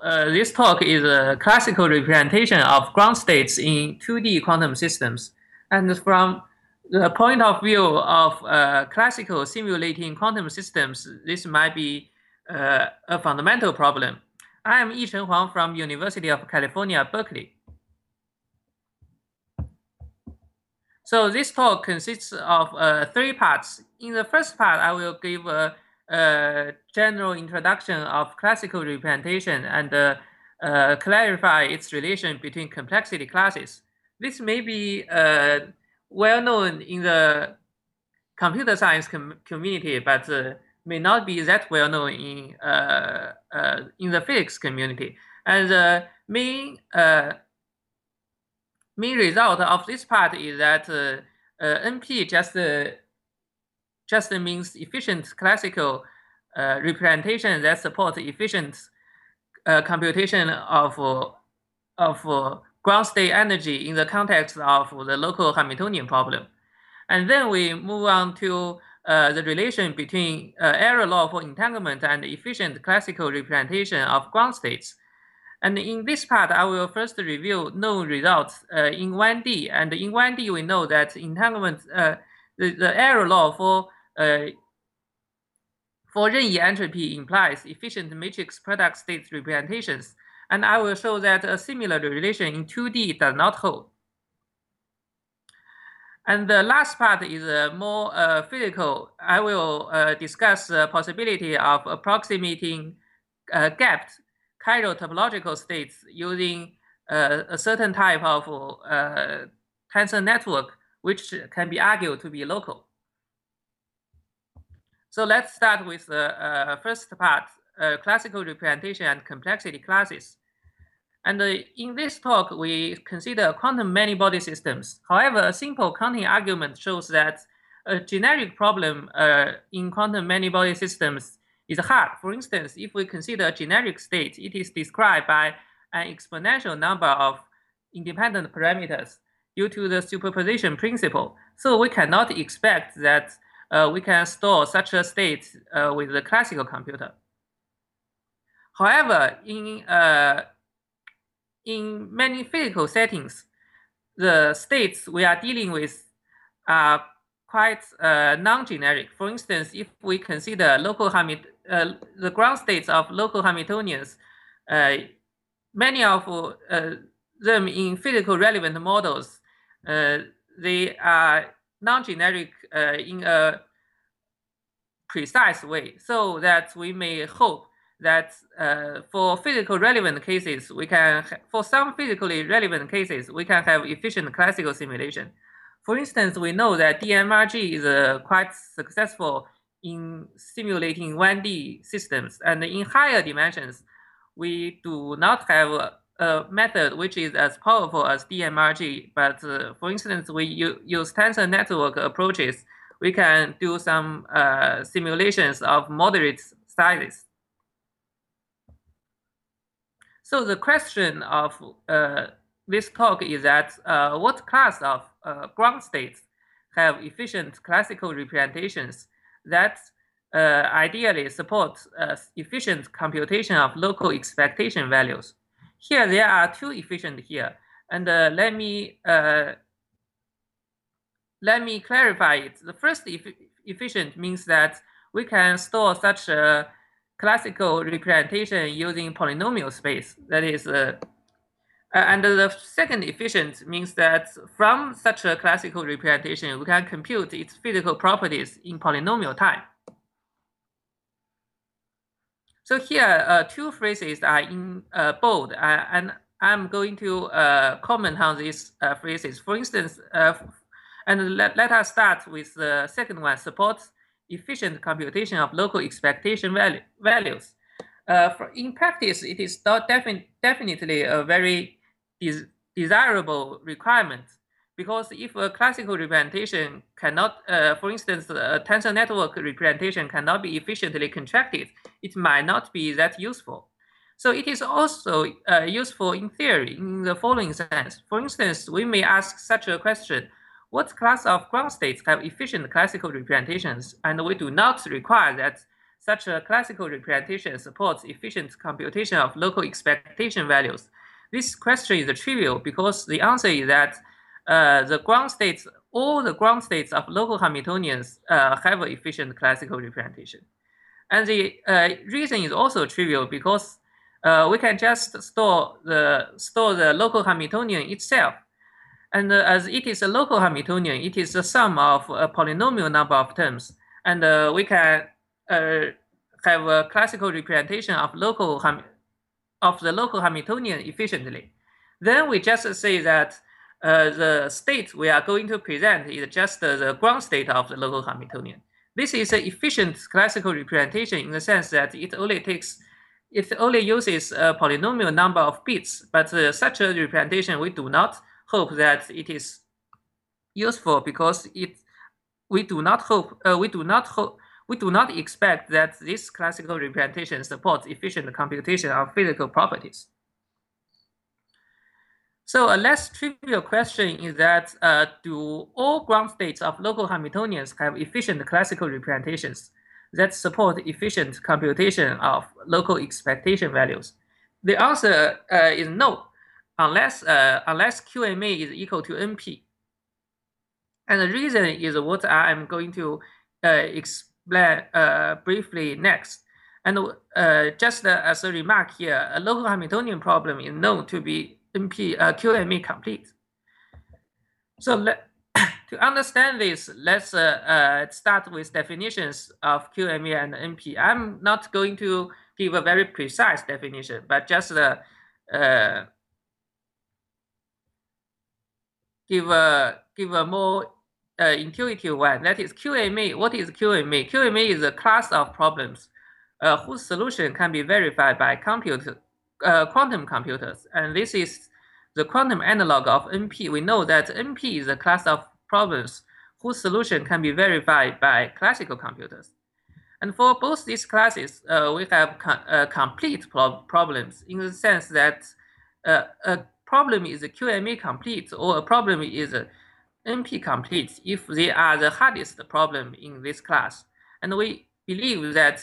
this talk is a classical representation of ground states in 2D quantum systems. And from the point of view of classical simulating quantum systems, this might be a fundamental problem. I am Yicheng Huang from University of California, Berkeley. So this talk consists of 3 parts. In the first part, I will give a general introduction of classical representation and clarify its relation between complexity classes. This may be well known in the computer science community, but may not be that well known in the physics community. And the main result of this part is that NP just means efficient classical representation that supports efficient computation of ground state energy in the context of the local Hamiltonian problem. And then we move on to the relation between error law for entanglement and efficient classical representation of ground states. And in this part, I will first review known results in 1D. And in 1D, we know that entanglement, the error law for Renyi entropy implies efficient matrix product state representations. And I will show that a similar relation in 2D does not hold. And the last part is more physical. I will discuss the possibility of approximating gapped chiral topological states using a certain type of tensor network, which can be argued to be local. So let's start with the first part, classical representation and complexity classes. And in this talk, we consider quantum many-body systems. However, a simple counting argument shows that a generic problem in quantum many-body systems is hard. For instance, if we consider a generic state, it is described by an exponential number of independent parameters due to the superposition principle. So we cannot expect that we can store such a state with the classical computer. However, in many physical settings, the states we are dealing with are quite non-generic. For instance, if we consider the ground states of local Hamiltonians, many of them in physical relevant models, they are non-generic in a precise way, so that we may hope that for physical relevant cases, for some physically relevant cases, we can have efficient classical simulation. For instance, we know that DMRG is quite successful in simulating 1D systems, and in higher dimensions, we do not have a method which is as powerful as DMRG. But for instance, we use tensor network approaches. We can do some simulations of moderate sizes. So the question of this talk is that what class of ground states have efficient classical representations that ideally support efficient computation of local expectation values? Here there are 2 efficient here, and let me clarify it. The first efficient means that we can store such a classical representation using polynomial space. That is, and the second efficient means that from such a classical representation, we can compute its physical properties in polynomial time. So here, 2 phrases are in bold, and I'm going to comment on these phrases. For instance, and let us start with the second one, supports efficient computation of local expectation values. In practice, it is not definitely a very desirable requirement, because if a classical representation cannot, for instance, a tensor network representation cannot be efficiently contracted, it might not be that useful. So it is also useful in theory in the following sense. For instance, we may ask such a question: what class of ground states have efficient classical representations? And we do not require that such a classical representation supports efficient computation of local expectation values? This question is trivial because the answer is that the ground states, all the ground states of local Hamiltonians have an efficient classical representation. And the reason is also trivial because we can just store the local Hamiltonian itself. And as it is a local Hamiltonian, it is the sum of a polynomial number of terms. And we can have a classical representation of the local Hamiltonian efficiently. Then we just say that the state we are going to present is just the ground state of the local Hamiltonian. This is an efficient classical representation in the sense that it only uses a polynomial number of bits, but such a representation we do not hope that it is useful because we do not expect that this classical representation supports efficient computation of physical properties. So a less trivial question is that do all ground states of local Hamiltonians have efficient classical representations that support efficient computation of local expectation values? The answer is no, unless QMA is equal to NP. And the reason is what I am going to explain briefly next. And just as a remark here, a local Hamiltonian problem is known to be QMA complete. So to understand this, let's start with definitions of QMA and NP. I'm not going to give a very precise definition, but just give a more intuitive one. That is QMA. What is QMA? QMA is a class of problems whose solution can be verified by quantum computers, and this is the quantum analog of NP. We know that NP is a class of problems whose solution can be verified by classical computers. And for both these classes, we have complete problems in the sense that a problem is a QMA complete or a problem is a NP complete if they are the hardest problem in this class. And we believe that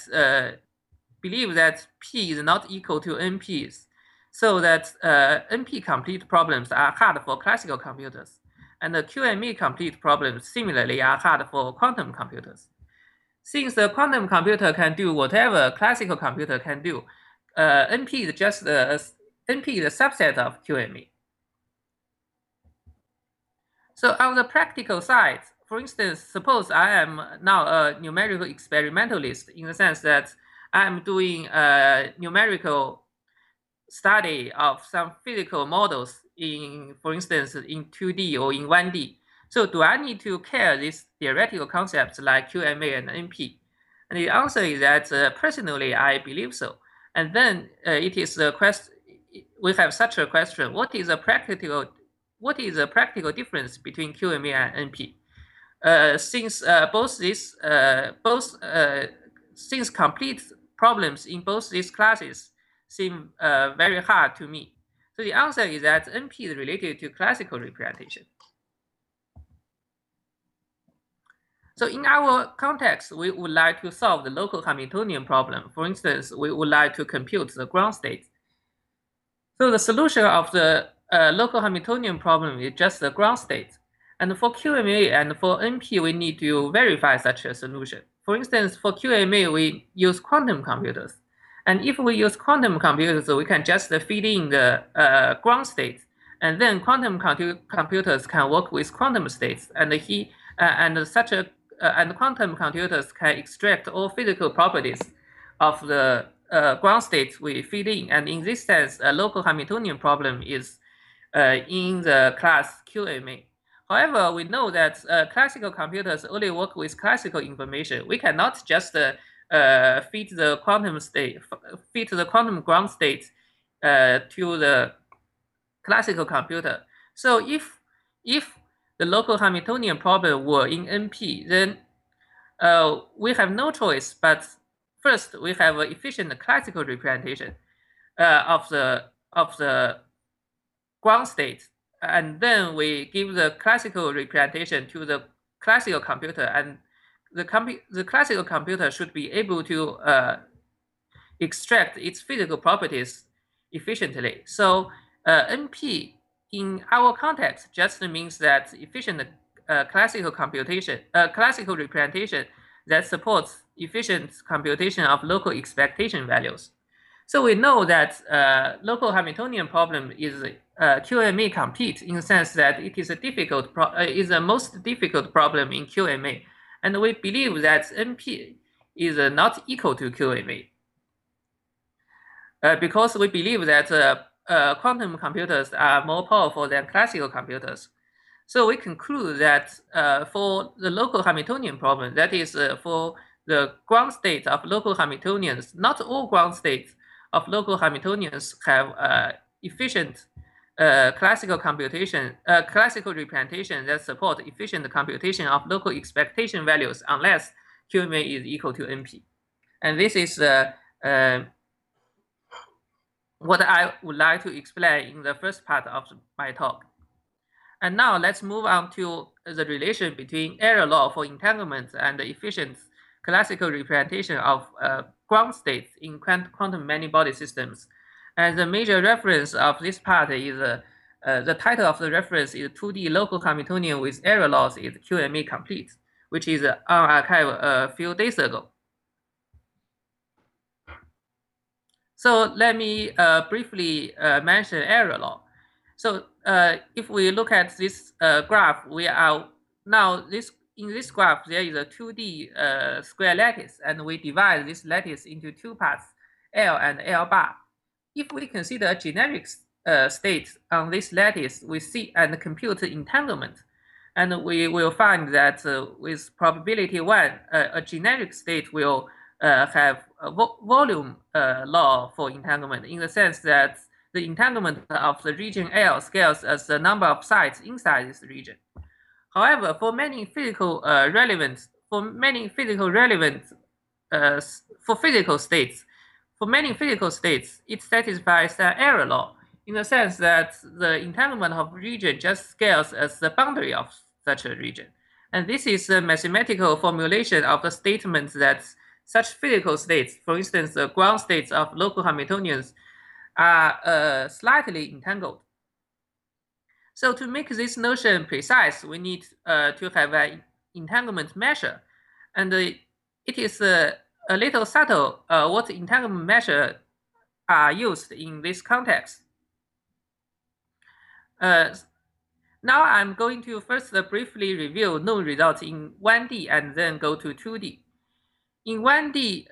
P is not equal to NPs, so that NP complete problems are hard for classical computers, and the QMA complete problems similarly are hard for quantum computers. Since the quantum computer can do whatever classical computer can do, NP is just NP is a subset of QMA. So on the practical side, for instance, suppose I am now a numerical experimentalist in the sense that I'm doing a numerical study of some physical models in, for instance, in 2D or in 1D. So do I need to care these theoretical concepts like QMA and NP? And the answer is that personally, I believe so. And then it is a question, we have such a question, what is a practical difference between QMA and NP? Since complete problems in both these classes seem very hard to me. So the answer is that NP is related to classical representation. So in our context, we would like to solve the local Hamiltonian problem. For instance, we would like to compute the ground state. So the solution of the local Hamiltonian problem is just the ground state. And for QMA and for NP, we need to verify such a solution. For instance, for QMA, we use quantum computers. And if we use quantum computers, we can just feed in the ground state. And then quantum computers can work with quantum states. And quantum computers can extract all physical properties of the ground state we feed in. And in this sense, a local Hamiltonian problem is in the class QMA. However, we know that classical computers only work with classical information. We cannot just feed the quantum ground state to the classical computer. So if the local Hamiltonian problem were in NP, then we have no choice. But first, we have an efficient classical representation of the ground state, and then we give the classical representation to the classical computer, and the classical computer should be able to extract its physical properties efficiently. So NP in our context just means that efficient classical computation, classical representation that supports efficient computation of local expectation values. So we know that local Hamiltonian problem is QMA complete in the sense that it is a difficult is the most difficult problem in QMA, and we believe that NP is not equal to QMA because we believe that quantum computers are more powerful than classical computers. So we conclude that for the local Hamiltonian problem, that is for the ground state of local Hamiltonians, not all ground states of local Hamiltonians have efficient classical computation, classical representation that support efficient computation of local expectation values unless QMA is equal to NP. And this is what I would like to explain in the first part of my talk. And now let's move on to the relation between error law for entanglement and the efficient classical representation of ground states in quantum many-body systems. And the major reference of this part is the title of the reference is 2D local Hamiltonian with error laws is QMA complete, which is on arXiv a few days ago. So let me briefly mention error law. So if we look at this graph, we are now in this graph there is a 2D square lattice, and we divide this lattice into two parts, L and L bar. If we consider a generic state on this lattice, we see and compute entanglement, and we will find that with probability 1, a generic state will have a volume law for entanglement in the sense that the entanglement of the region L scales as the number of sites inside this region. However, for many physical states, it satisfies the error law in the sense that the entanglement of region just scales as the boundary of such a region. And this is a mathematical formulation of the statement that such physical states, for instance, the ground states of local Hamiltonians, are slightly entangled. So to make this notion precise, we need to have an entanglement measure. And it is a little subtle what entanglement measure are used in this context. Now I'm going to first briefly review known results in 1D and then go to 2D. In 1D,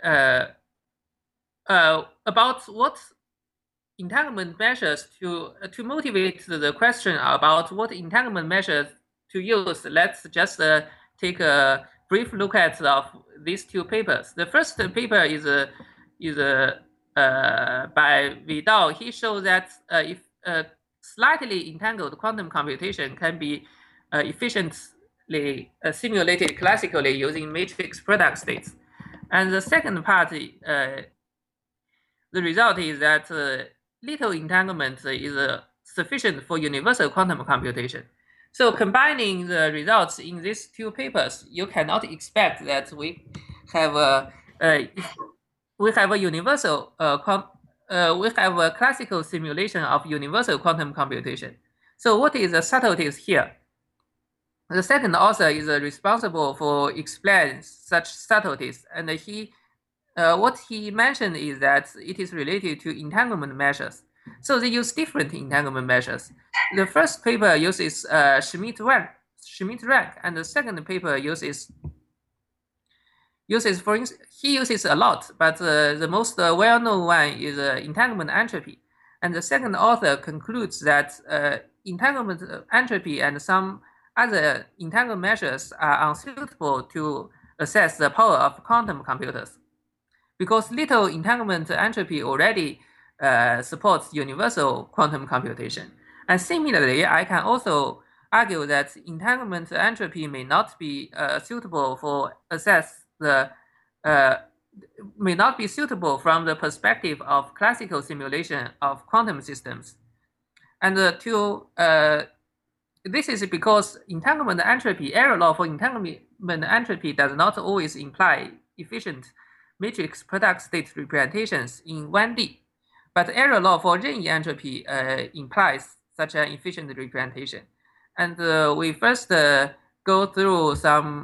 about what entanglement measures to motivate the question about what entanglement measures to use, let's just take a brief look at these two papers. The first paper is by Vidal. He shows that if slightly entangled quantum computation can be efficiently simulated classically using matrix product states. And the second part, the result is that little entanglement is sufficient for universal quantum computation. So combining the results in these two papers, you cannot expect that we have a universal we have a classical simulation of universal quantum computation. So what is the subtleties here? The second author is responsible for explaining such subtleties, and what he mentioned is that it is related to entanglement measures. So they use different entanglement measures. The first paper uses Schmidt rank, and the second paper uses for instance, he uses a lot, but the most well-known one is entanglement entropy. And the second author concludes that entanglement entropy and some other entanglement measures are unsuitable to assess the power of quantum computers, because little entanglement entropy already supports universal quantum computation. And similarly, I can also argue that entanglement entropy may not be suitable for may not be suitable from the perspective of classical simulation of quantum systems. And to this is because entanglement entropy, error law for entanglement entropy does not always imply efficient matrix product state representations in 1D, but error law for Renyi entropy implies such an efficient representation. And we first go through some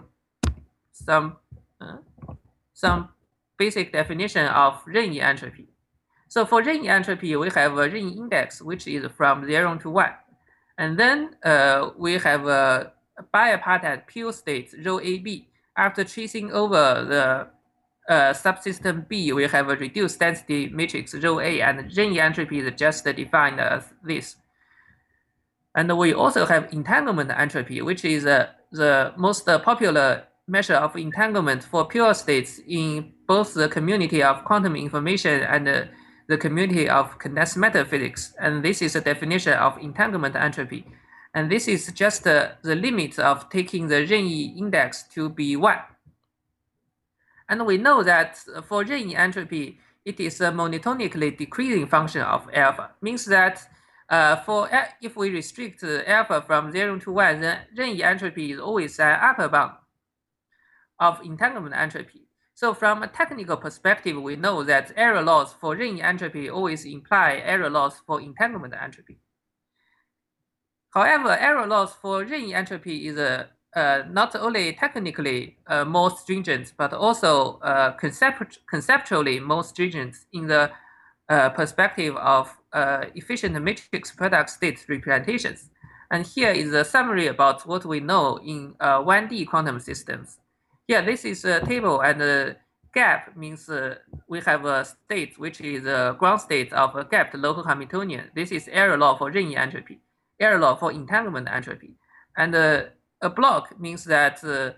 basic definition of Renyi entropy. So for Renyi entropy, we have a Renyi index, which is from 0 to 1. And then we have a bipartite pure state, rho AB. After tracing over the subsystem B, we have a reduced density matrix, rho A, and Renyi entropy is just defined as this. And we also have entanglement entropy, which is the most popular measure of entanglement for pure states in both the community of quantum information and the community of condensed matter physics. And this is a definition of entanglement entropy. And this is just the limit of taking the Renyi index to be 1. And we know that for Renyi entropy, it is a monotonically decreasing function of alpha. Means that if we restrict alpha from 0 to 1, then Renyi entropy is always an upper bound of entanglement entropy. So from a technical perspective, we know that error laws for Renyi entropy always imply error laws for entanglement entropy. However, error laws for Renyi entropy is not only technically more stringent, but also conceptually more stringent in the perspective of efficient matrix product state representations. And here is a summary about what we know in 1D quantum systems. Here, this is a table, and the gap means we have a state which is a ground state of a gapped local Hamiltonian. This is error law for Renyi entropy, error law for entanglement entropy. And a block means that the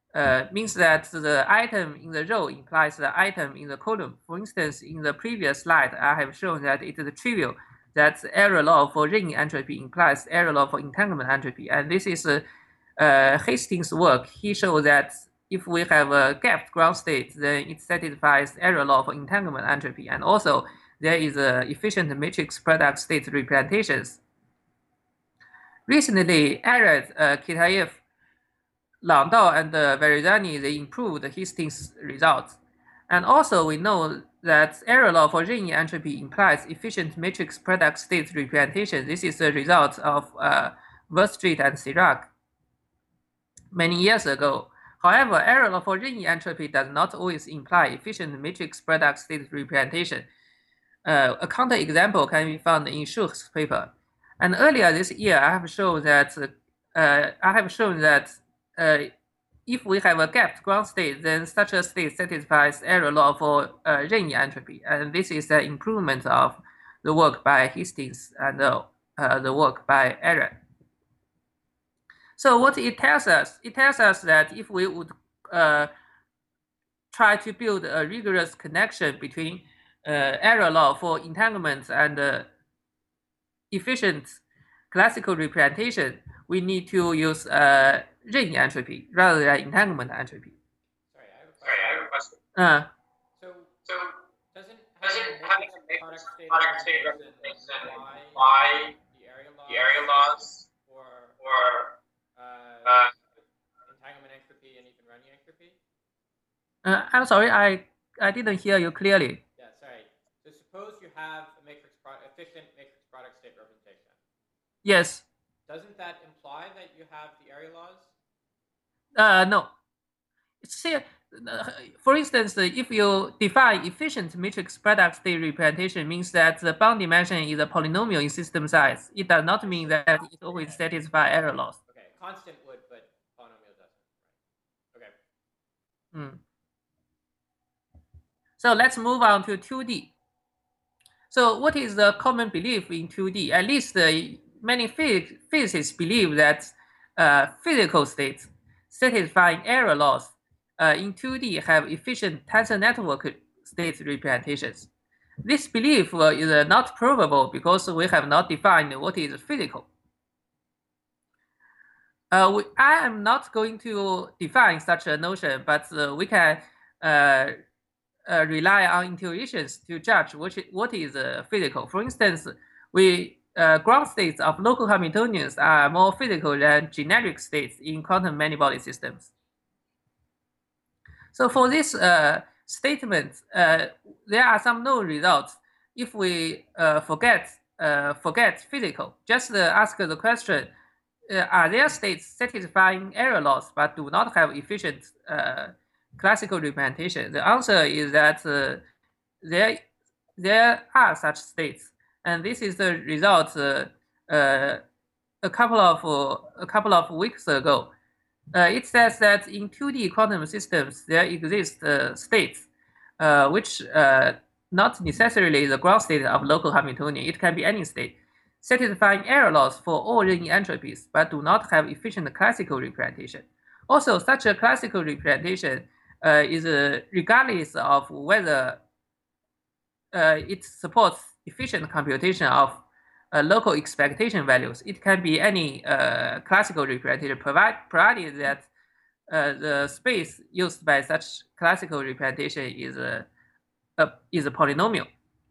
item in the row implies the item in the column. For instance, in the previous slide, I have shown that it is trivial that error law for Renyi entropy implies error law for entanglement entropy. And this is Hastings' work. He showed that if we have a gapped ground state, then it satisfies error law for entanglement entropy. And also, there is efficient matrix product state representations. Recently, Arad, Kitaev, Landau, and Verizani, they improved Hastings' results. And also, we know that error law for Renyi entropy implies efficient matrix product state representation. This is the result of Verstreet and Sirac many years ago. However, error law for Renyi entropy does not always imply efficient matrix product state representation. A counterexample can be found in Schuch's paper. And earlier this year, I have shown that if we have a gapped ground state, then such a state satisfies error law for Renyi entropy. And this is an improvement of the work by Hastings and the work by Arad. So what it tells us that if we would try to build a rigorous connection between error law for entanglement and efficient classical representation, we need to use Renyi entropy rather than entanglement entropy. Sorry, I have a question. So doesn't having a matrix product state representation imply the area laws for entanglement entropy and even Renyi entropy? I'm sorry, I didn't hear you clearly. Yeah, sorry. So suppose you have a efficient matrix product state representation. Yes. Doesn't that imply that you have the area laws? No. See, for instance, if you define efficient matrix product state representation, means that the bound dimension is a polynomial in system size. It does not mean that it always satisfies error laws. Okay, constant would, but polynomial doesn't. Right. Okay. So let's move on to 2D. So what is the common belief in 2D? At least many physicists believe that physical states satisfying error laws in 2D have efficient tensor network state representations. This belief is not provable because we have not defined what is physical. I am not going to define such a notion, but we can rely on intuitions to judge what is physical. For instance, we ground states of local Hamiltonians are more physical than generic states in quantum many-body systems. So for this statement, there are some known results. If we forget physical, just ask the question: are there states satisfying error loss but do not have efficient classical representation? The answer is that there are such states, and this is the result a couple of weeks ago. It says that in 2D quantum systems there exist states which not necessarily the ground state of local Hamiltonian. It can be any state, satisfying error loss for all Renyi entropies, but do not have efficient classical representation. Also, such a classical representation is regardless of whether it supports efficient computation of local expectation values. It can be any classical representation, provided that the space used by such classical representation is a polynomial.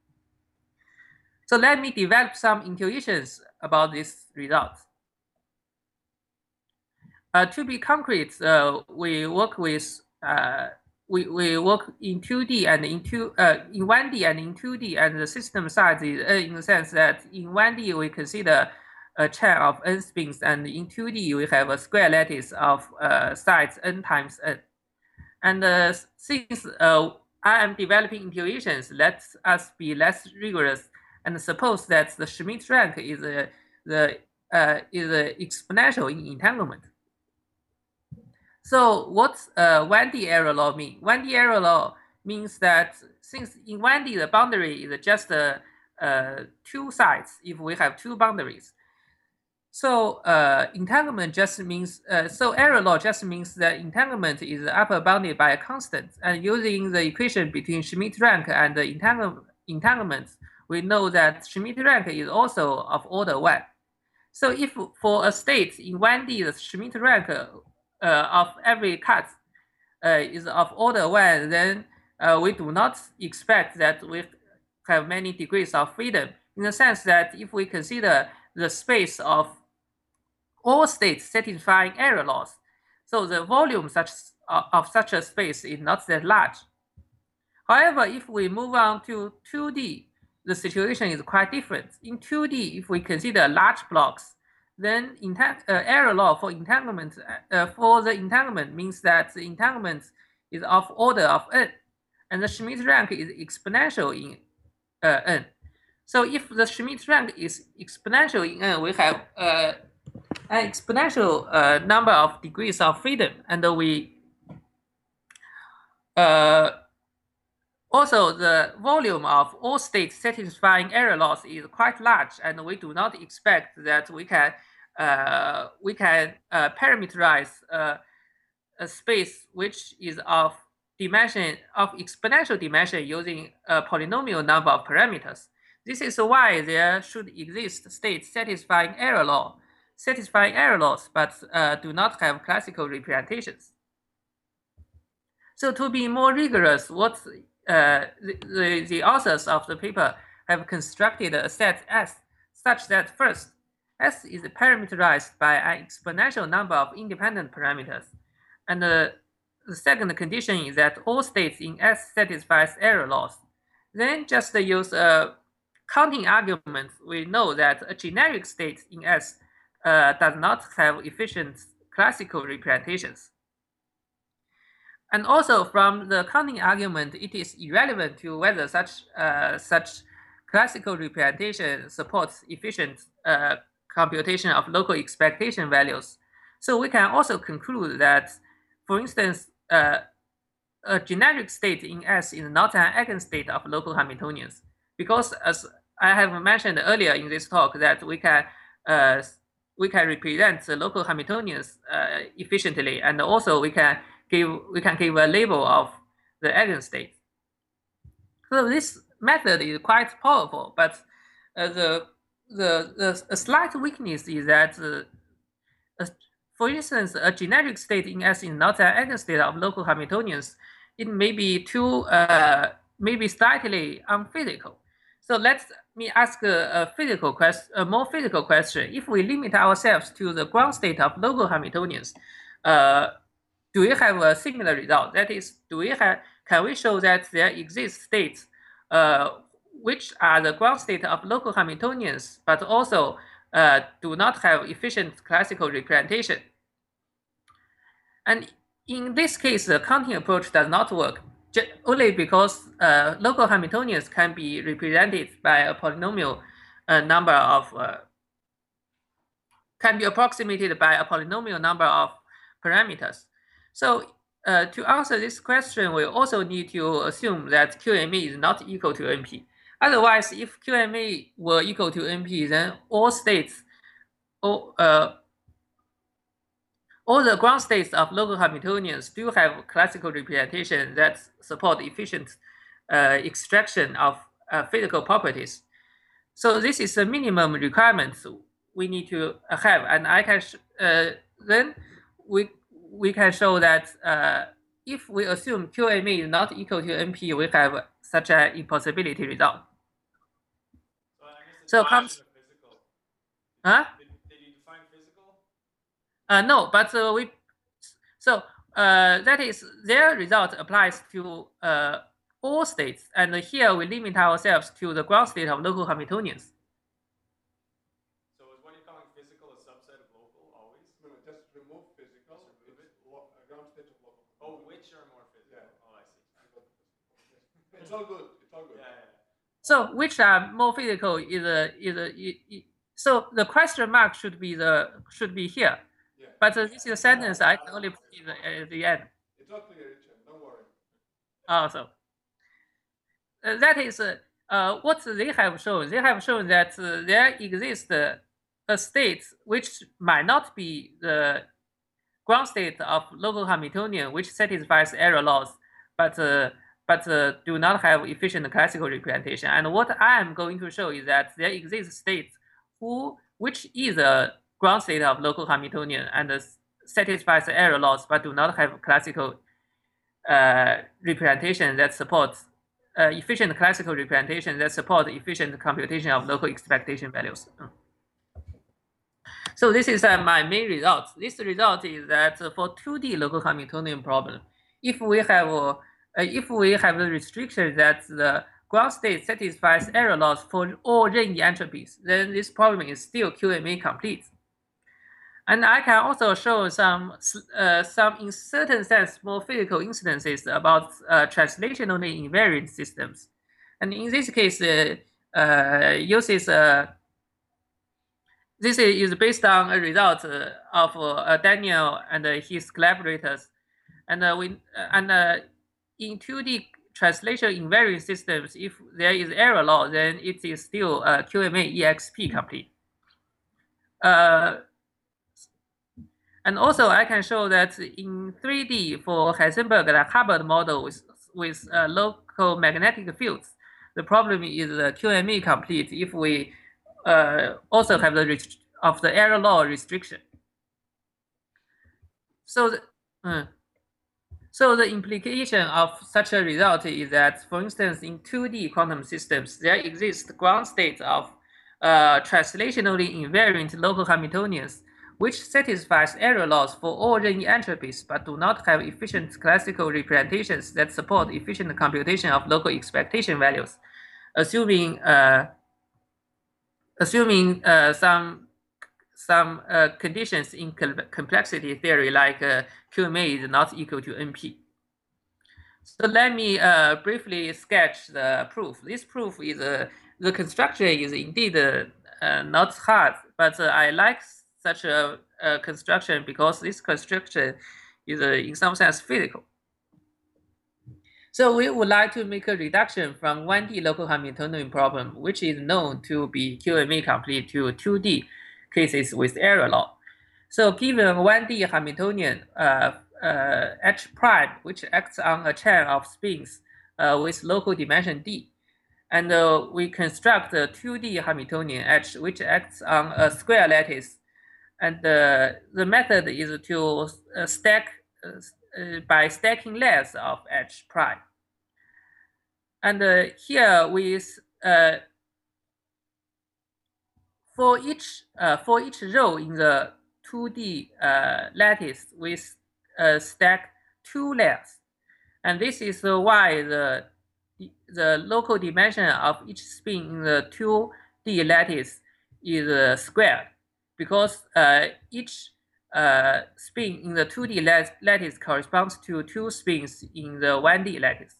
So let me develop some intuitions about this result. To be concrete, we work with we work in 2D and in 1D and in 2D, and the system size is in the sense that in 1D we consider a chain of n spins, and in 2D we have a square lattice of size n times n. And since I am developing intuitions, let us be less rigorous and suppose that the Schmidt rank is exponential in entanglement. So what's 1D error law mean? 1D error law means that since in 1D the boundary is just two sides if we have two boundaries. So entanglement just means, so error law just means that entanglement is upper bounded by a constant. And using the equation between Schmidt rank and the entanglement, we know that Schmidt rank is also of order 1. So if for a state in 1D, the Schmidt rank of every cut is of order 1, then we do not expect that we have many degrees of freedom, in the sense that if we consider the space of all states satisfying error loss, so the volume of such a space is not that large. However, if we move on to 2D, the situation is quite different. In 2D, if we consider large blocks, then error law for entanglement means that the entanglement is of order of n, and the Schmidt rank is exponential in n. So if the Schmidt rank is exponential in n, we have an exponential number of degrees of freedom, and we also the volume of all states satisfying error loss is quite large, and we do not expect that we can parameterize a space which is of exponential dimension using a polynomial number of parameters. This is why there should exist states satisfying error loss, but do not have classical representations. So to be more rigorous, what the authors of the paper have constructed a set S such that first, S is parameterized by an exponential number of independent parameters, and the second condition is that all states in S satisfies error loss. Then just use a counting argument. We know that a generic state in S does not have efficient classical representations. And also from the counting argument, it is irrelevant to whether such classical representation supports efficient computation of local expectation values. So we can also conclude that, for instance, a generic state in S is not an eigenstate of local Hamiltonians, because as I have mentioned earlier in this talk, that we can represent the local Hamiltonians efficiently, and also we can give a label of the eigenstate. So this method is quite powerful, but the slight weakness is that, for instance, a generic state in S is not an eigenstate of local Hamiltonians. It may be maybe slightly unphysical. So let me ask a physical question, a more physical question. If we limit ourselves to the ground state of local Hamiltonians, do we have a similar result? That is, can we show that there exist states which are the ground state of local Hamiltonians, but also do not have efficient classical representation? And in this case, the counting approach does not work, only because local Hamiltonians can be represented by a polynomial number of, can be approximated by a polynomial number of parameters. So to answer this question, we also need to assume that QMA is not equal to NP. Otherwise, if QMA were equal to NP, then all states, all the ground states of local Hamiltonians do have classical representation that support efficient extraction of physical properties. So this is the minimum requirement we need to have, and I can then we can show that if we assume QMA is not equal to NP, we have such an impossibility result. So comes. Huh? No, but that is their result applies to all states, and here we limit ourselves to the ground state of local Hamiltonians. So is what you're calling physical a subset of local always? No, just remove physical. It's ground state of local. Oh, which are more physical? Yeah. Oh, I see. It's all good. It's all good. Yeah. So which are more physical so the question mark should be here. Yeah. But this is a sentence I can only put at the end. It's all clear, Richard. Don't worry. Also, that is what they have shown. They have shown that there exists a state which might not be the ground state of local Hamiltonian, which satisfies error laws, but do not have efficient classical representation. And what I am going to show is that there exists states which is a ground state of local Hamiltonian and satisfies error laws, but do not have classical representation that supports efficient classical representation that support efficient computation of local expectation values. So this is my main result. This result is that for 2D local Hamiltonian problem, if we have the restriction that the ground state satisfies error laws for all Renyi entropies, then this problem is still QMA complete. And I can also show some in certain sense more physical instances about translationally invariant systems. And in this case, uses this is based on a result of Daniel and his collaborators, and in 2D translation invariant systems, if there is error law, then it is still QMA EXP complete. And also, I can show that in 3D for Heisenberg and Hubbard model with local magnetic fields, the problem is QMA complete if we also have the error law restriction. So the implication of such a result is that, for instance, in 2D quantum systems, there exists ground states of translationally invariant local Hamiltonians, which satisfies error laws for all Renyi entropies, but do not have efficient classical representations that support efficient computation of local expectation values, assuming some conditions in complexity theory, like QMA is not equal to NP. So let me briefly sketch the proof. This proof is the construction is indeed not hard, but I like such a construction because this construction is in some sense physical. So we would like to make a reduction from 1D local Hamiltonian problem, which is known to be QMA complete, to 2D cases with error law. So given 1D Hamiltonian H prime, which acts on a chain of spins with local dimension D, and we construct a 2D Hamiltonian H, which acts on a square lattice. And the method is to stack by stacking layers of H prime. And here we for each row in the 2D lattice, we stack 2 layers, and this is why the local dimension of each spin in the 2D lattice is squared, because each spin in the 2D lattice corresponds to 2 spins in the 1D lattice.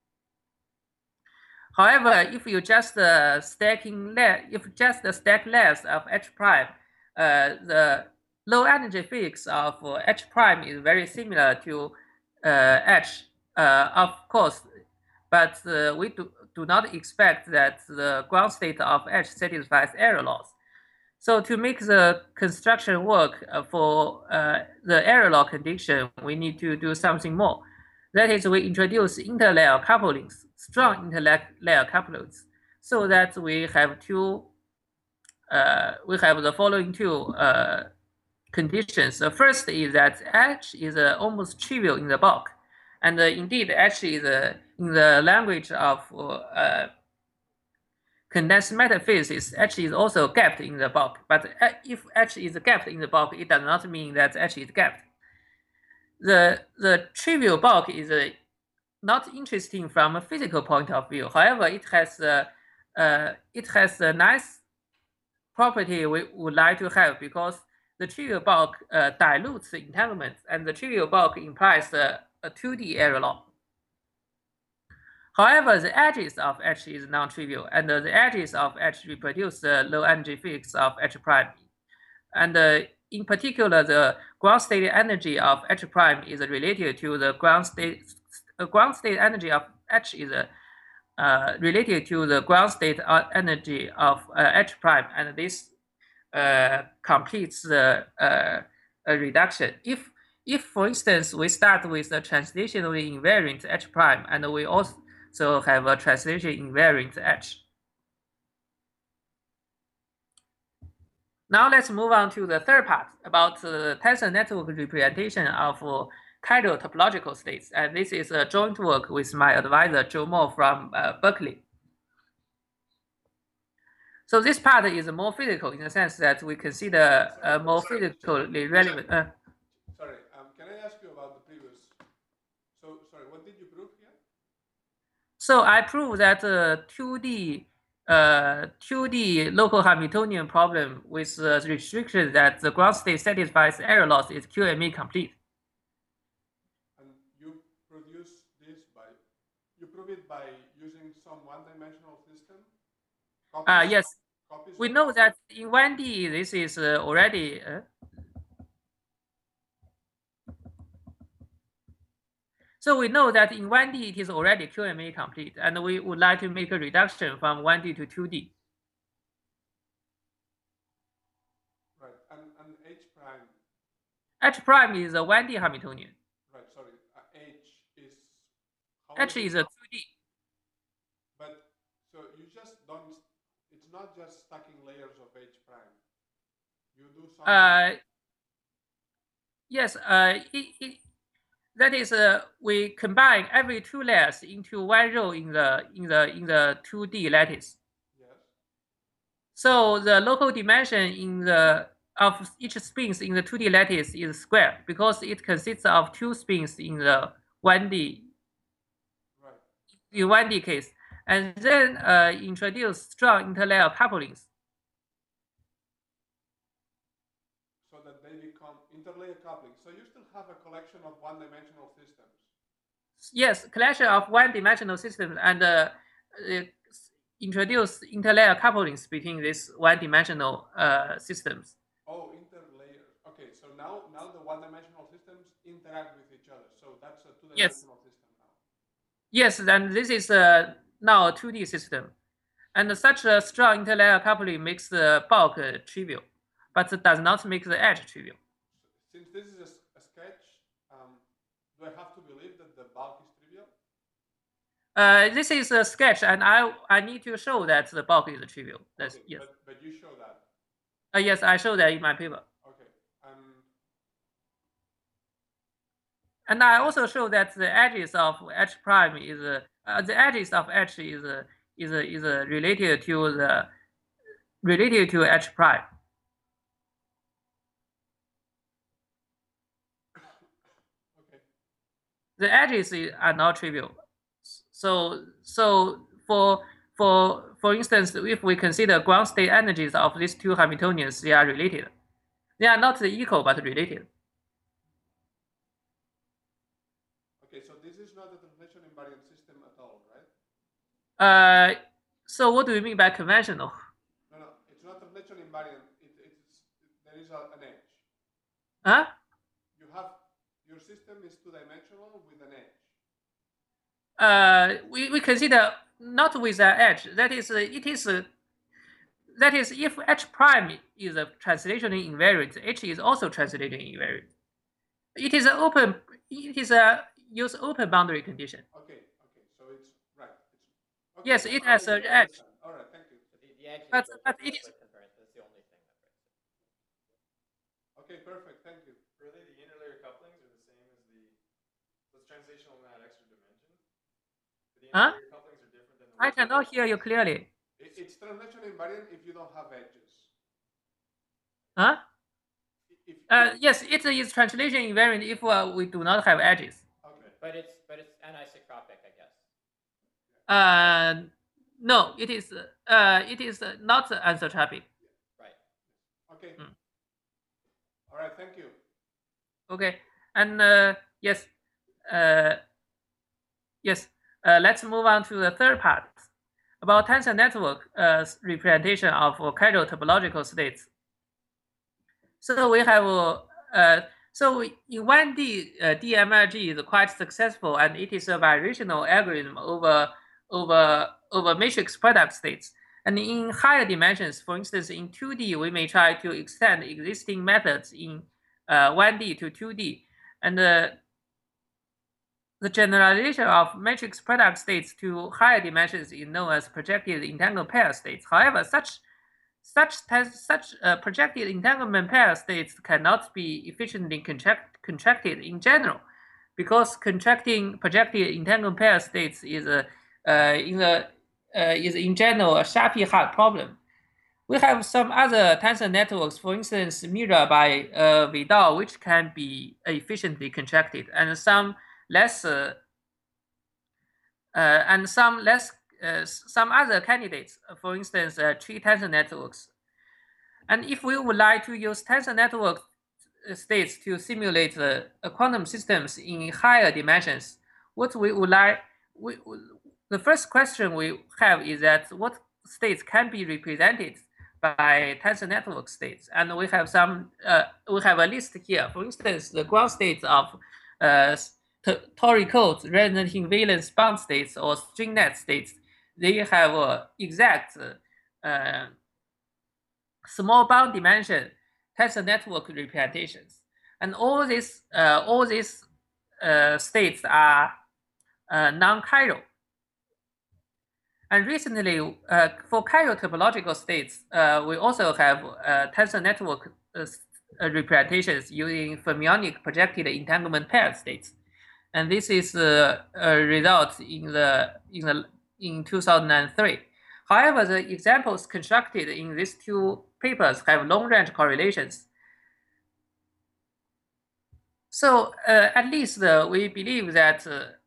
However, if you just stack layers of H prime, the low energy physics of H prime is very similar to H, of course, but we do not expect that the ground state of H satisfies error laws. So to make the construction work for the error law condition, we need to do something more. That is, we introduce interlayer couplings, strong interlayer couplings, so that we have the following 2 conditions. The first is that H is almost trivial in the bulk, and indeed H is in the language of condensed matter physics, H is also gapped in the bulk. But if H is gapped in the bulk, it does not mean that H is gapped. The trivial bulk is not interesting from a physical point of view. However, it has a nice property we would like to have, because the trivial bulk dilutes the entanglements, and the trivial bulk implies a 2D error law. However, the edges of H is non-trivial, and the edges of H reproduce the low energy physics of H prime. And in particular, the ground state energy of H prime is related to the ground state energy of H is related to the ground state energy of H prime, and this completes the reduction. If, for instance, we start with a translationally invariant H prime, and we also have a translation invariant H. Now let's move on to the third part about the tensor network representation of chiral topological states, and this is a joint work with my advisor Joe Moore from Berkeley. So this part is more physical in the sense that we consider more physically relevant. Sorry, can I ask you about the previous? So sorry, what did you prove here? So I prove that 2D local Hamiltonian problem with the restriction that the ground state satisfies error laws is QME complete. And you produce this you prove it by using some one-dimensional system? Yes. We know that in 1D this is already so we know that in 1D it is already QMA complete, and we would like to make a reduction from 1D to 2D. Right, and H prime? H prime is a 1D Hamiltonian. Right, sorry, H is? H is a 2D. But, so you just don't, it's not just stacking layers of H prime. You do something. Yes, that is, we combine every 2 layers into 1 row in the 2D lattice. Yes. So the local dimension of each spins in the 2D lattice is squared, because it consists of 2 spins in the 1D. Right. In 1D case, and then introduce strong interlayer couplings. So that they become interlayer coupling. So you still have a collection of one-dimensional systems. Yes, collection of one-dimensional systems, and introduce interlayer couplings between these one-dimensional systems. Oh, interlayers. Okay, so now the one-dimensional systems interact with each other. So that's a two-dimensional system now. Yes, then this is now a 2D system, and such a strong interlayer coupling makes the bulk trivial, but it does not make the edge trivial. Since this is a sketch, do I have to believe that the bulk is trivial? This is a sketch, and I need to show that the bulk is trivial. That's, okay, yes. But you show that. Yes, I show that in my paper. Okay. And I also show that the edges of H prime is the edges of H is related to related to H prime. Okay. The edges are not trivial. So for instance, if we consider ground state energies of these two Hamiltonians, they are related. They are not equal but related. Okay, so this is not a translation invariant system at all, right? So what do you mean by conventional? No, it's not translation invariant. There is an edge. Huh? Your system is two-dimensional with an edge. We consider not with an edge. That is, that is, if H prime is a translationally invariant, H is also translationally invariant. It is an open. It is a use open boundary condition. Okay. So it's right. Okay, yes, it has an edge. All right, thank you. So the edge but it is convergence. That's the only thing that breaks it. Okay, perfect. Thank you. Really, the interlayer couplings are the same as the. So it's translational in that extra dimension. The interlayer couplings are different than the. I cannot hear you clearly. It's translation invariant if you don't have edges. Huh? Yes, it is translation invariant if we do not have edges. Okay. But it's anisotropic, I guess. No, it is not anisotropic. Right. Okay. All right. Thank you. Okay, and yes, let's move on to the third part about tensor network representation of chiral topological states. So we have so in 1D, DMRG is quite successful, and it is a variational algorithm over matrix product states. And in higher dimensions, for instance, in 2D, we may try to extend existing methods in 1D to 2D. And the generalization of matrix product states to higher dimensions is known as projected entangled pair states. However, such projected entanglement pair states cannot be efficiently contracted in general, because contracting projected entanglement pair states is in general a Sharpe-Hart problem. We have some other tensor networks, for instance, Mira by Vidal, which can be efficiently contracted, and some other candidates, for instance, tree tensor networks. And if we would like to use tensor network states to simulate quantum systems in higher dimensions, what we would like, the first question we have is that what states can be represented by tensor network states, and we have we have a list here. For instance, the ground states of tori codes representing valence bound states or string net states, they have exact small bound dimension tensor network representations, and all these states are non-chiral. And recently, for chiral topological states, we also have tensor network representations using fermionic projected entanglement pair states, and this is a result in 2003. However, the examples constructed in these two papers have long-range correlations. So at least we believe that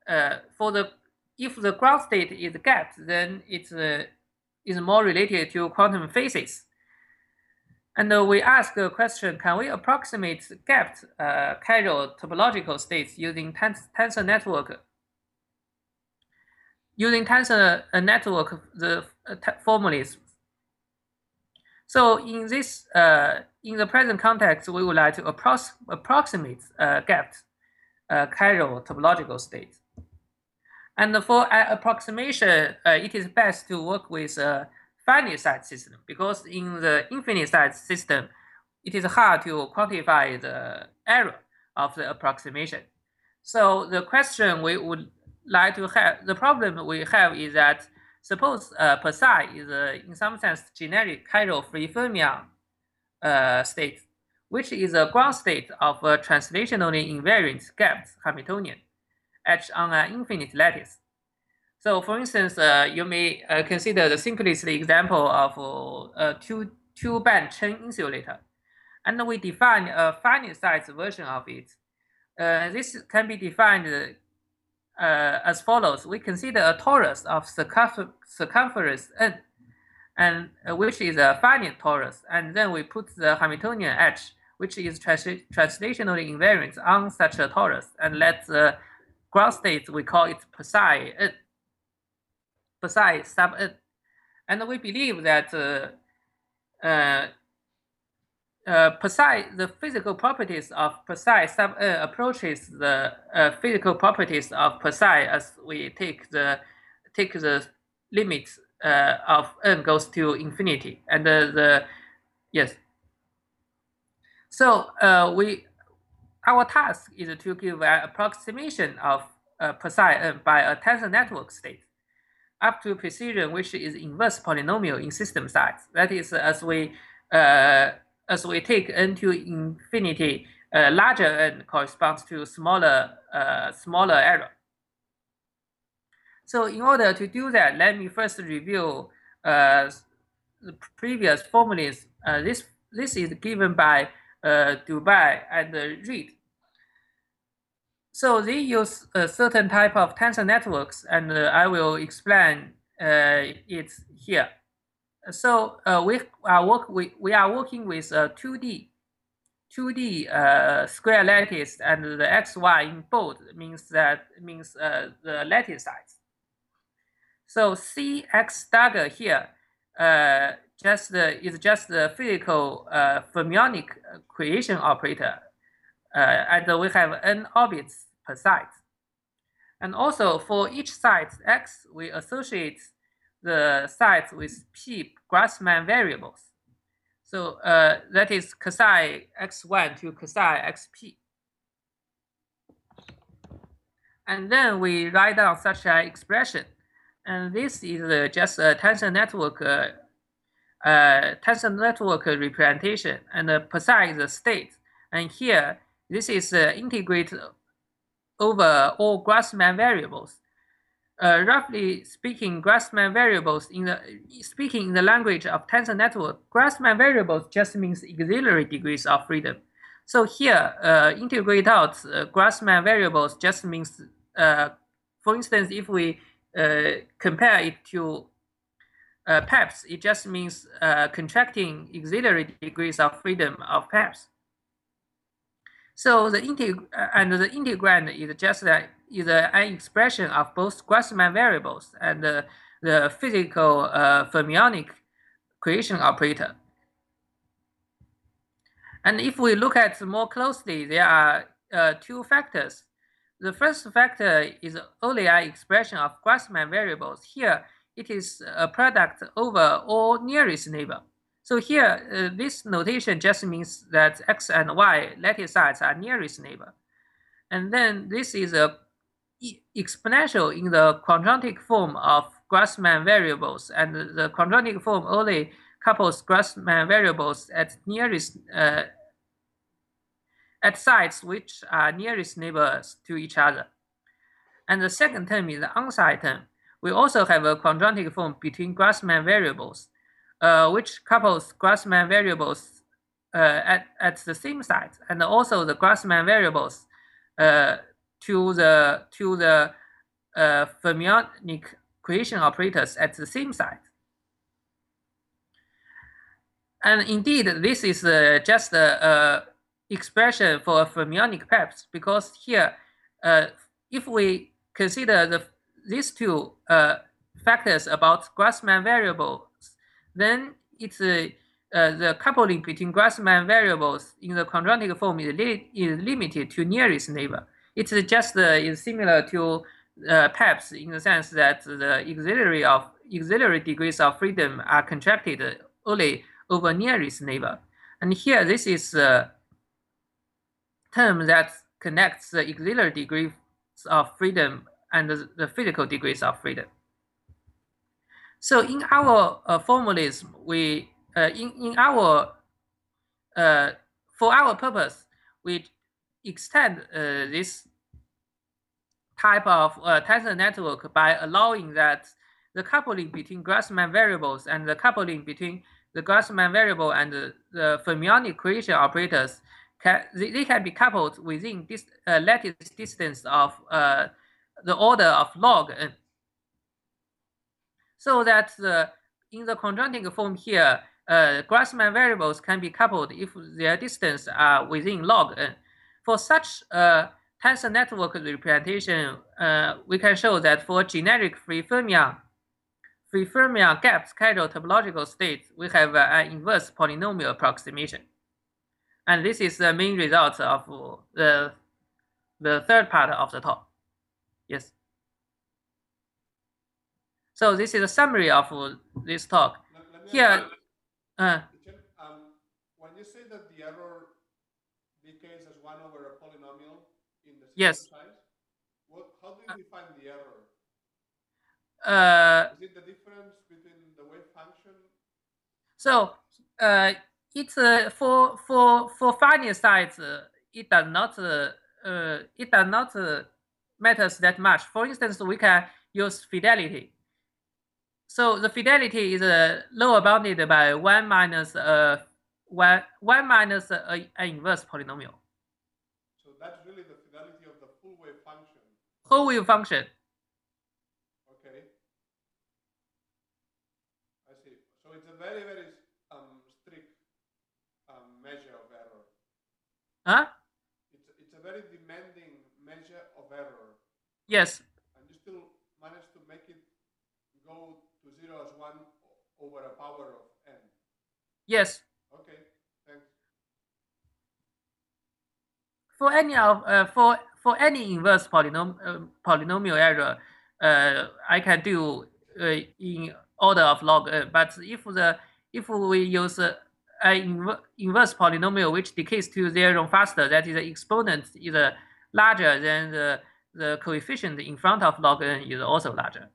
if the ground state is gapped, then it is more related to quantum phases. And we ask the question: can we approximate gapped chiral topological states using tensor network? Using tensor network the formulas. So in this in the present context, we would like to approximate gapped chiral topological states. And for approximation, it is best to work with a finite size system, because in the infinite size system, it is hard to quantify the error of the approximation. So the question we would like to have, the problem we have is that suppose psi is in some sense generic chiral free fermion state, which is a ground state of a translationally invariant gapped Hamiltonian H on an infinite lattice. So for instance, you may consider the simplest example of a two-band chain insulator. And we define a finite size version of it. This can be defined as follows. We consider a torus of circumference n, and which is a finite torus, and then we put the Hamiltonian h, which is translationally invariant on such a torus, and let the ground state, we call it psi n, psi sub n. And we believe that the physical properties of psi sub n approaches the physical properties of psi as we take the limit of n goes to infinity, and yes. So our task is to give an approximation of psi n by a tensor network state up to precision which is inverse polynomial in system size. That is, as we take n to infinity, larger n corresponds to smaller error. So in order to do that, let me first review the previous formulas. This is given by Dubay and Reed. So they use a certain type of tensor networks, and I will explain it here. So we are working with a 2D square lattice, and the xy in bold means the lattice size. So Cx dagger here is just the physical fermionic creation operator, and we have n orbits per site. And also for each site x, we associate the sites with p Grassmann variables. So that is psi x1 to psi xp. And then we write down such an expression. And this is just a tensor network representation. And psi is the state. And here, this is integrated over all Grassmann variables. Roughly speaking, Grassmann variables in the language of tensor network, Grassmann variables just means auxiliary degrees of freedom. So here, integrate out Grassmann variables just means, for instance, if we compare it to PEPs, it just means contracting auxiliary degrees of freedom of PEPs. So the integrand is just an expression of both Grassmann variables and the physical fermionic creation operator. And if we look at more closely, there are two factors. The first factor is only an expression of Grassmann variables. Here, it is a product over all nearest neighbor. So here, this notation just means that x and y lattice sites are nearest neighbor. And then this is a exponential in the quadratic form of Grassmann variables, and the quadratic form only couples Grassmann variables at nearest at sites which are nearest neighbors to each other. And the second term is the onside term. We also have a quadratic form between Grassmann variables, which couples Grassmann variables at the same site, and also the Grassmann variables to the fermionic creation operators at the same site. And indeed, this is just a expression for fermionic PEPs, because here, if we consider these two factors about Grassmann variables, then it's the coupling between Grassmann variables in the quadratic form is limited to nearest neighbor. It's just is similar to PEPs in the sense that the auxiliary degrees of freedom are contracted only over nearest neighbor. And here, this is a term that connects the auxiliary degrees of freedom and the physical degrees of freedom. So in our formulas, we for our purpose, we extend this type of tensor network by allowing that the coupling between Grassmann variables and the coupling between the Grassmann variable and the fermionic creation operators they can be coupled within this lattice distance of the order of log n. So that in the conjuncting form here, Grassmann variables can be coupled if their distance are within log n. For such tensor network representation, we can show that for generic free fermion gap schedule topological state, we have an inverse polynomial approximation. And this is the main result of the third part of the talk. Yes. So this is a summary of this talk. Here, when you say that the error decays as 1 over a polynomial in the yes. size, how do you define the error? Is it the difference between the wave function? So it's for finite size, it does not matters that much. For instance, we can use fidelity. So the fidelity is lower bounded by 1 minus an inverse polynomial. So that's really the fidelity of the full wave function. Whole wave function. Okay. I see. So it's a very, very strict measure of error. Huh? It's a very demanding measure of error. Yes. And you still manage to make it go to 0 as 1 over a power of n. Yes. Okay, thanks. For any inverse polynomial error, I can do in order of log n. But if we use an inverse polynomial which decays to 0 faster, that is the exponent is larger than the coefficient in front of log n is also larger.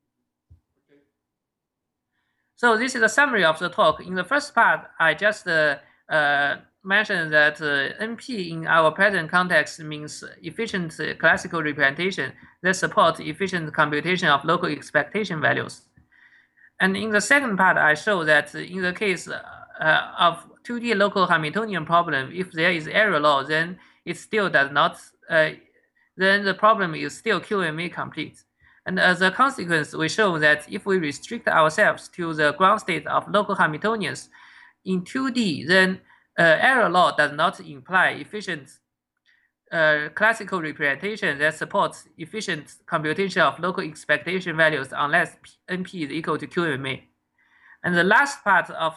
So this is a summary of the talk. In the first part, I just mentioned that NP in our present context means efficient classical representation that supports efficient computation of local expectation values. And in the second part, I show that in the case of 2D local Hamiltonian problem, if there is error law, then it still does not, then the problem is still QMA complete. And as a consequence, we show that if we restrict ourselves to the ground state of local Hamiltonians in 2D, then error law does not imply efficient classical representation that supports efficient computation of local expectation values unless NP is equal to QMA. And the last part of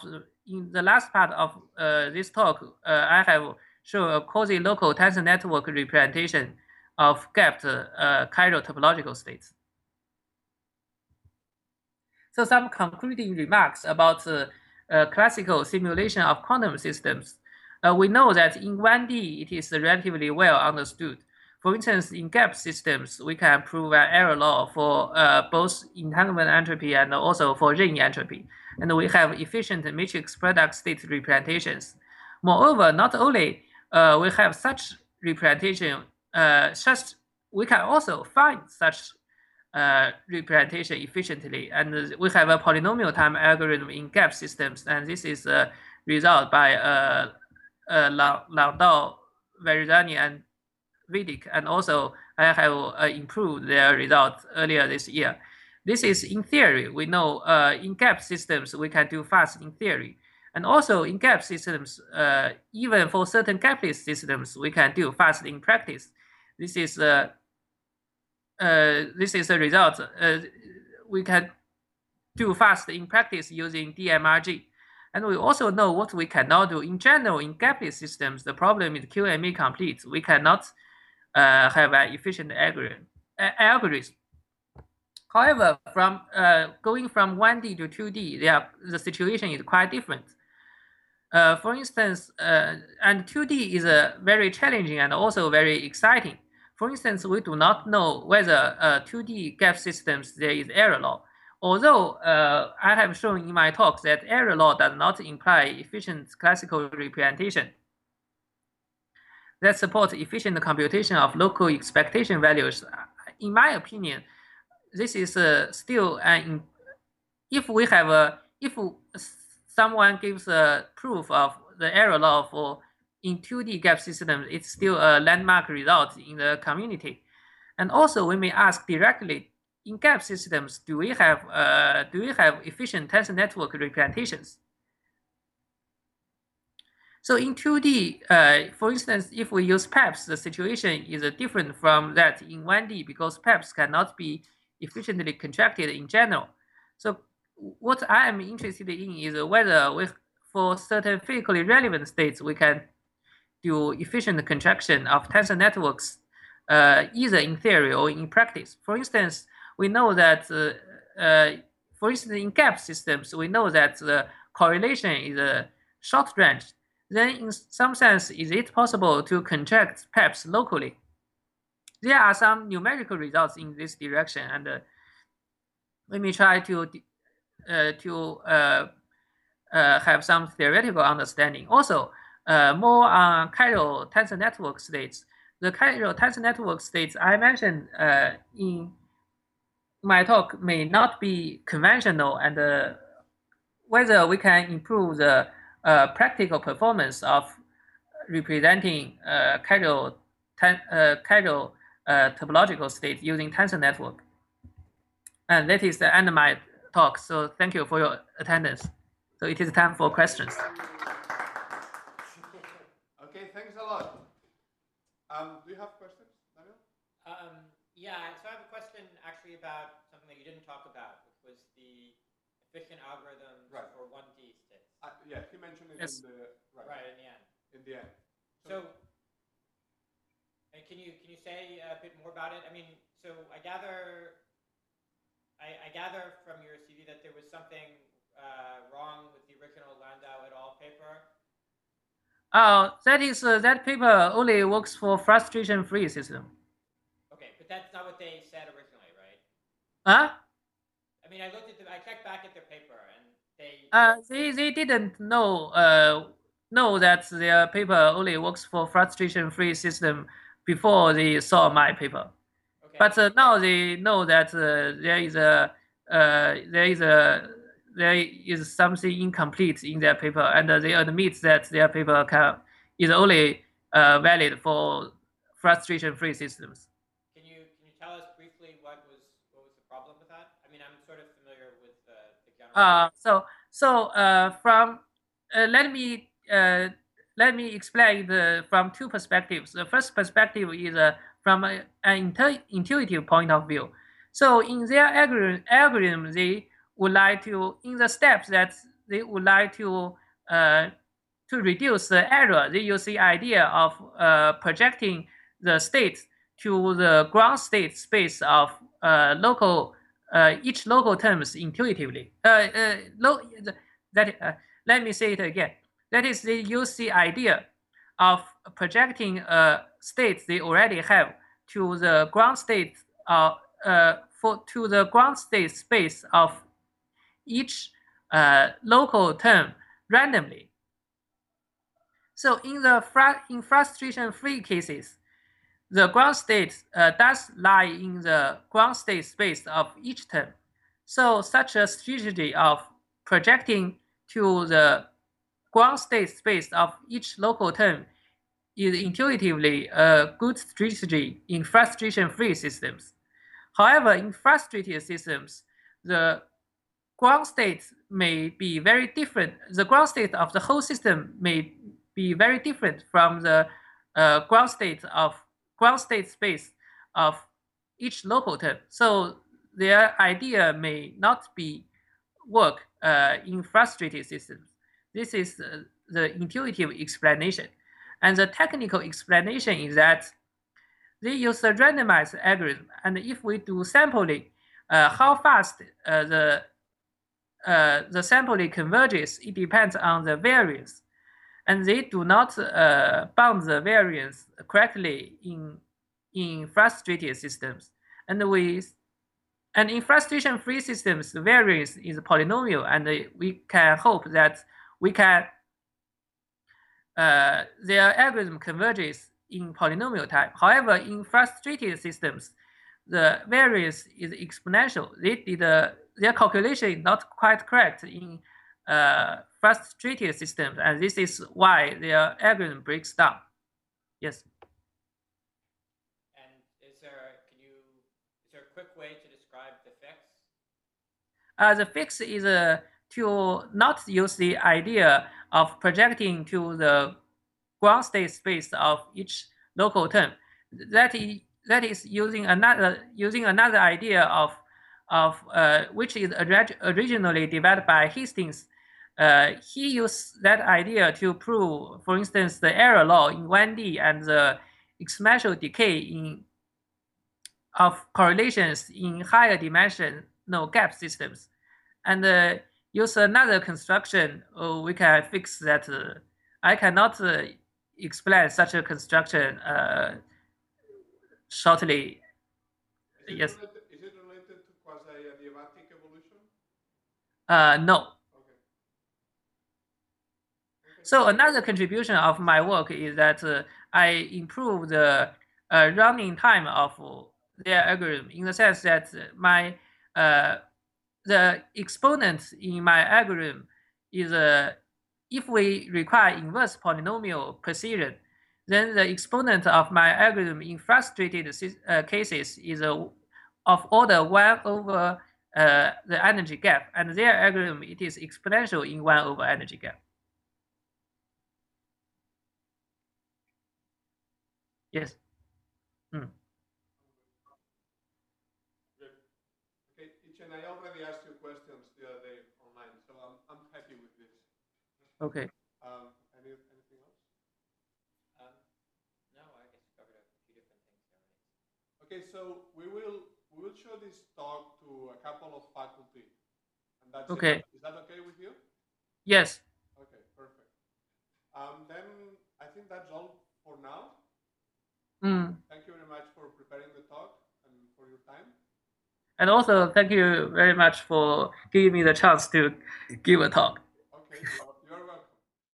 this talk, I have shown a quasi-local tensor network representation of gapped chiral topological states. So some concluding remarks about classical simulation of quantum systems. We know that in 1D, it is relatively well understood. For instance, in gap systems, we can prove an error law for both entanglement entropy and also for ring entropy. And we have efficient matrix product state representations. Moreover, not only we have such representation, we can also find such representation efficiently. And we have a polynomial time algorithm in gap systems. And this is a result by Landau, Verizani, and Vidic, and also I have improved their results earlier this year. This is in theory. We know in gap systems we can do fast in theory, and also in gap systems, even for certain gapless systems, we can do fast in practice. This is a result. We can do fast in practice using DMRG. And we also know what we cannot do. In general, in gapless systems, the problem is QMA complete. We cannot have an efficient algorithm. However, from going from 1D to 2D, the situation is quite different. For instance, and 2D is very challenging and also very exciting. For instance, we do not know whether 2D gap systems there is error law. Although I have shown in my talk that error law does not imply efficient classical representation that supports efficient computation of local expectation values, in my opinion, this is still an. If someone gives a proof of the error law for in 2D gap systems, it's still a landmark result in the community. And also, we may ask directly, in gap systems, do we have efficient tensor network representations? So in 2D, for instance, if we use PEPs, the situation is different from that in 1D because PEPs cannot be efficiently contracted in general. So what I am interested in is whether for certain physically relevant states, we can do efficient contraction of tensor networks, either in theory or in practice. For instance, we know that, for instance, in gap systems, we know that the correlation is a short range. Then in some sense, is it possible to contract PEPs locally? There are some numerical results in this direction, and let me try to have some theoretical understanding. Also, more on chiral tensor network states. The chiral tensor network states I mentioned in my talk may not be conventional, and whether we can improve the practical performance of representing chiral topological state using tensor network. And that is the end of my talk. So thank you for your attendance. So it is time for questions. Okay, thanks a lot. Do you have questions, Daniel? Yeah, so I have a question actually about something that you didn't talk about, which was the efficient algorithms for 1D states. Yeah, he mentioned it in the in the end. In the end. So and can you say a bit more about it? I mean, so I gather from your CV that there was something wrong with the original Landau et al. Paper. That is that paper only works for frustration-free system. Okay, but that's not what they said originally, right? Huh? I mean, I checked back at their paper, and they didn't know that their paper only works for frustration-free system before they saw my paper. Okay. But now they know that there is something incomplete in their paper, and they admit that their paper is only valid for frustration-free systems. Can you tell us briefly what was the problem with that? I mean, I'm sort of familiar with the general. Let me explain from two perspectives. The first perspective is from an intuitive point of view. So in their algorithm, they would like to, in the steps that they would like to reduce the error, they use the idea of projecting the state to the ground state space of each local terms intuitively. Let me say it again. That is, they use the idea of projecting a state they already have to the ground state to the ground state space of each local term randomly. So in frustration-free cases, the ground state does lie in the ground state space of each term. So such a strategy of projecting to the ground state space of each local term is intuitively a good strategy in frustration-free systems. However, in frustrated systems, the ground state may be very different. The ground state of the whole system may be very different from the ground state space of each local term. So their idea may not work in frustrated systems. This is the intuitive explanation. And the technical explanation is that they use a randomized algorithm. And if we do sampling, how fast the sampling converges, it depends on the variance. And they do not bound the variance correctly in frustrated systems. And in frustration-free systems, the variance is polynomial, and we can hope that their algorithm converges in polynomial type. However, in frustrated systems, the variance is exponential. They did their calculation is not quite correct in frustrated systems, and this is why their algorithm breaks down. Yes. And is there a quick way to describe the fix? The fix is to not use the idea of projecting to the ground state space of each local term. That is using another idea of which is originally developed by Hastings. He used that idea to prove, for instance, the error law in 1D and the exponential decay of correlations in higher dimensional gap systems. And use another construction, we can fix that. I cannot explain such a construction shortly. Yes. Is it related to quasi-adiabatic evolution? No. Okay. So another contribution of my work is that I improve the running time of their algorithm, in the sense that the exponent in my algorithm is if we require inverse polynomial precision, then the exponent of my algorithm in frustrated cases is of order 1 over the energy gap, and their algorithm, it is exponential in 1 over energy gap. Yes. Good. Okay, Yichen, I already asked you questions the other day online, so I'm happy with this. Okay. Anything else? No, I guess we covered a few different things already. Okay, so we will show this talk to a couple of faculty, and that's okay. Is that okay with you? Yes. Okay, perfect. Then I think that's all for now. Thank you very much for preparing the talk and for your time. And also, thank you very much for giving me the chance to give a talk. Okay.